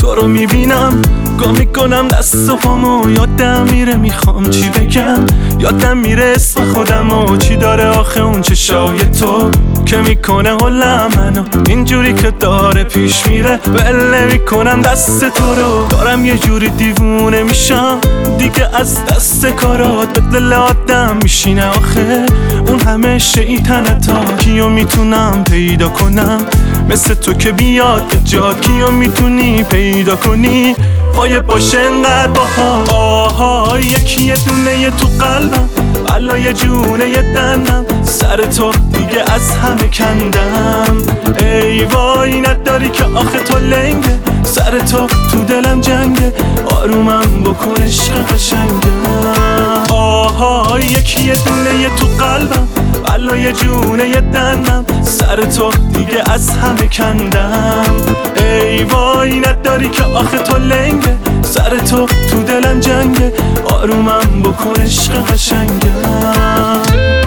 تو رو میبینم گم میکنم دست و پامو، یادم میره میخوام چی بگم، یادم میره اسم خودم و چی داره آخه اون چشای تو که میکنه حلم منو اینجوری که داره پیش میره. بله میکنم دست تو رو، دارم یه جوری دیوونه میشم دیگه از دست کارات، به دل آدم میشینه آخه اون همه شیطنتا. کیو میتونم پیدا کنم مثل تو که بیاد به جاد، کیو میتونی پیدا کنی پای باشه انقدر باها. آهای یکی یه دونه یه تو قلبم، علای جونه یه دنم، سر تو دیگه از همه کندم. ای وای نداری که آخه تو لنگه، سر تو دلم جنگه، آرومم بکن عشق قشنگم. آهای یکی یه دونه یه تو قلبم، علای جونه یه دنم، سر تو دیگه از همه کندم. ای وای نداری که آخه تو لنگه، سر تو دلم جنگه، آرومم بکن عشق قشنگم.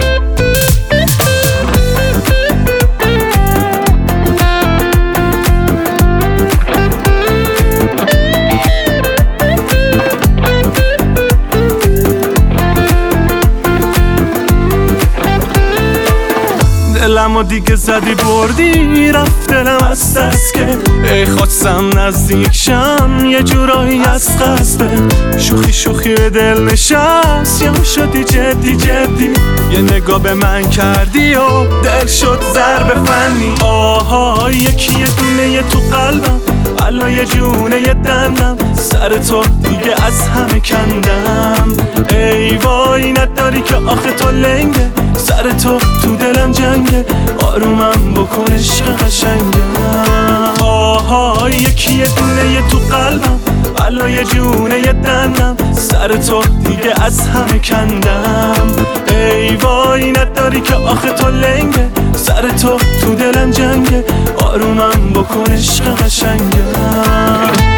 دلمو دیگه زدی بردی، رفت دلم از دست که ای خواستم نزدیک شم یه جورایی از قصده. شوخی به دل نشست یا شدی جدی، یه نگاه به من کردی و دل شد ضرب فنی. آها یکی یه دونه یه تو قلبم، علای جونه یه دنم، سر تو دیگه از همه کندم. ای وای نداری که آخه تو لنگه، سر تو دلم جنگه، آرومم بکن عشق قشنگم. آها یکی یه دونه یه تو قلبم، علای جونه یه دنم، سر تو دیگه از همه کندم. ای وای نداری که آخه تو لنگه، سر تو دلم جنگه، آرومم بکن عشق قشنگم.